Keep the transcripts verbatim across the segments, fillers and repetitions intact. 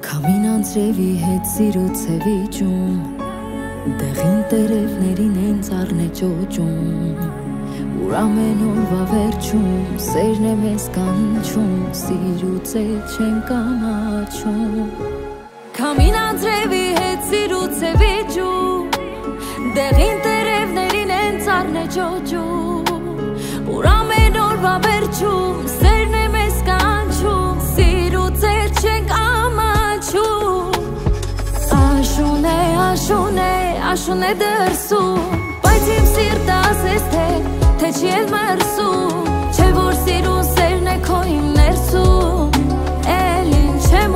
Քամին անձրևի հետ սիրուց է վիճում, դեղին տերևներին են ծառն է ճոճում, ուր ամեն օրվա վերջում սերն է մեզ կանչում, սիրուց է չենք ամաչում։ Քամին անձրևի հետ սիրուց է վիճում, դեղին տերևներին են ծառն է ճոճում, ուր ամեն օրվա վերջում սերն է մեզ կանչում, սիրուց է չենք ամաչում։ Աշուն է, աշուն է, աշուն է դրսում, բայց իմ սիրտը ասես թե, թե չի էլ մրսում, չէ որ սիրուն սերն է քո իմ ներսում, էլ ինչ եմ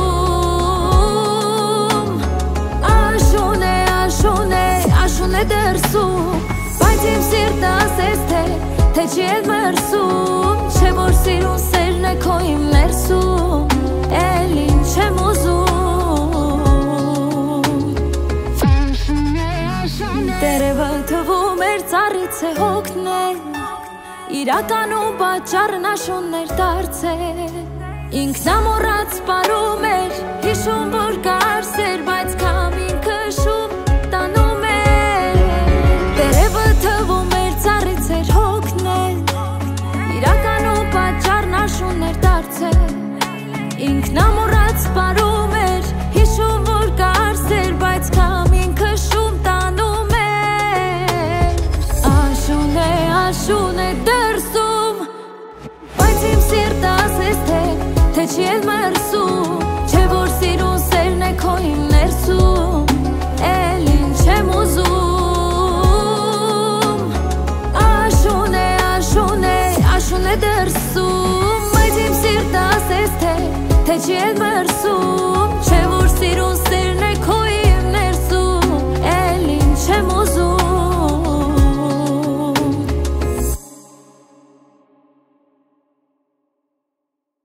ուզում։ Աշուն է, աշուն է, աշուն է դրսում, բայց իմ սիրտը ասես թե, թե չի էլ մրսում, չէ որ սիրուն սերն է քո իմ ներսում, էլ ինչ եմ ուզում։ Տերևը թվում էր ծառից է հոգնել, իրականում պատճառն աշուններ դարձել, ինքնամոռաց սպառում էր, հիշում որ կար սեր, բայց քամին քշում տանում էր։ Տերևը թվում էր ծառից էր հոգնել, իրականում պատճառն աշուններ դարձել, ինքնամոռաց սպառում էր, հիշում որ կար սեր, բայց քամին քշում տանում էր։ Աշուն է, աշուն է դրսում, բայց իմ սիրտը ասես թե, թե չի էլ մրսում, չէ որ սիրուն սերն է քո իմ ներսում, էլ ինչ եմ ուզում։ Աշուն է, աշուն է, աշուն է դրսում, բայց իմ սիրտը ասես թե, թե չի էլ մրսում,